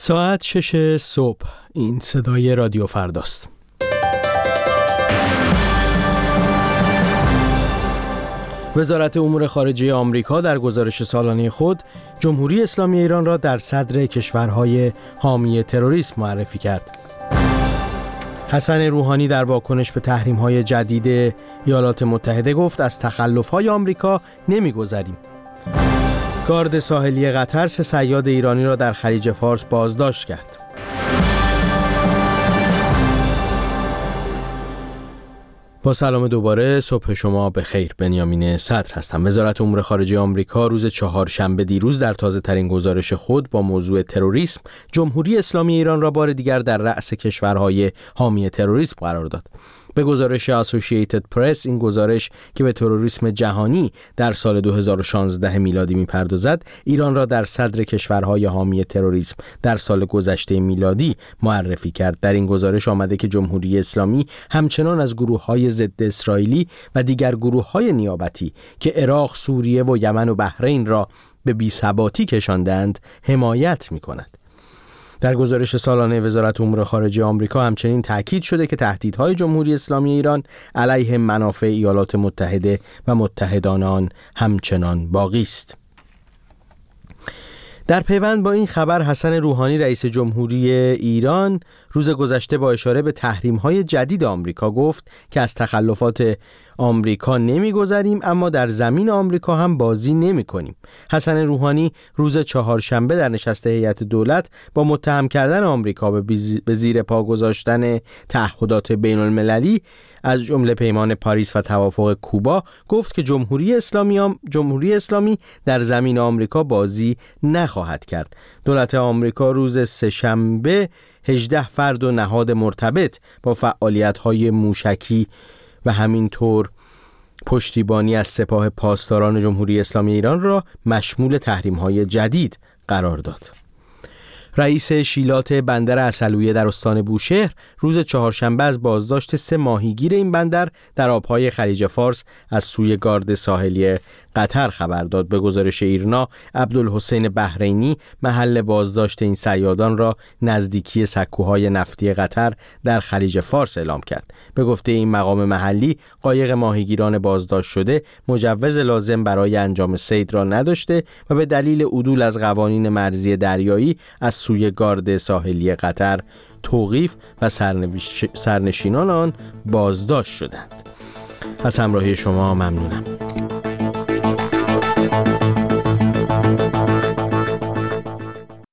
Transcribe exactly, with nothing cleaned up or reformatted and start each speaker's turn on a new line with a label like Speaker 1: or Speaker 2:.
Speaker 1: ساعت شش صبح. این صدای رادیو فرداست. وزارت امور خارجه آمریکا در گزارش سالانه خود جمهوری اسلامی ایران را در صدر کشورهای حامی تروریسم معرفی کرد. حسن روحانی در واکنش به تحریم‌های جدید ایالات متحده گفت از تخلف‌های آمریکا نمی‌گذریم. گارد ساحلی قطر سه صیاد ایرانی را در خلیج فارس بازداشت کرد. با سلام دوباره، صبح شما بخیر. بنیامین صدر هستم. وزارت امور خارجه آمریکا روز چهارشنبه دیروز در تازه ترین گزارش خود با موضوع تروریسم جمهوری اسلامی ایران را بار دیگر در رأس کشورهای حامی تروریسم قرار داد. به گزارش اسوسییتد پرس، این گزارش که به تروریسم جهانی در سال دو هزار و شانزده میلادی میپردازد، ایران را در صدر کشورهای حامی تروریسم در سال گذشته میلادی معرفی کرد. در این گزارش آمده که جمهوری اسلامی همچنان از گروه‌های ضد اسرائیلی و دیگر گروه‌های نیابتی که عراق، سوریه و یمن و بحرین را به بی‌ثباتی کشاندند حمایت می‌کند. در گزارش سالانه وزارت امور خارجه آمریکا همچنین تاکید شده که تهدیدهای جمهوری اسلامی ایران علیه منافع ایالات متحده و متحدان آن همچنان باقی است. در پیوند با این خبر، حسن روحانی رئیس جمهوری ایران روز گذشته با اشاره به تحریم‌های جدید آمریکا گفت که از تخلفات آمریکا نمی‌گذریم، اما در زمین آمریکا هم بازی نمی‌کنیم. حسن روحانی روز چهارشنبه در نشست هیئت دولت با متهم کردن آمریکا به زیر پا گذاشتن تعهدات بین‌المللی از جمله پیمان پاریس و توافق کوبا گفت که جمهوری اسلامی هم جمهوری اسلامی در زمین آمریکا بازی نخواهد کرد. دولت آمریکا روز سه‌شنبه هجده فرد و نهاد مرتبط با فعالیت‌های موشکی و همینطور پشتیبانی از سپاه پاسداران جمهوری اسلامی ایران را مشمول تحریم‌های جدید قرار داد. رئیس شیلات بندر عسلویه در استان بوشهر روز چهارشنبه از بازداشت سه ماهیگیر این بندر در آبهای خلیج فارس از سوی گارد ساحلی قطر خبر داد. به گزارش ایرنا، عبدالحسین بحرینی محل بازداشت این صیادان را نزدیکی سکوهای نفتی قطر در خلیج فارس اعلام کرد. به گفته این مقام محلی، قایق ماهیگیران بازداشت شده مجوز لازم برای انجام صید را نداشته و به دلیل عدول از قوانین مرزی دریایی از سوی گارد ساحلی قطر توقیف و سرنشینان آن بازداشت شدند. از همراهی شما ممنونم.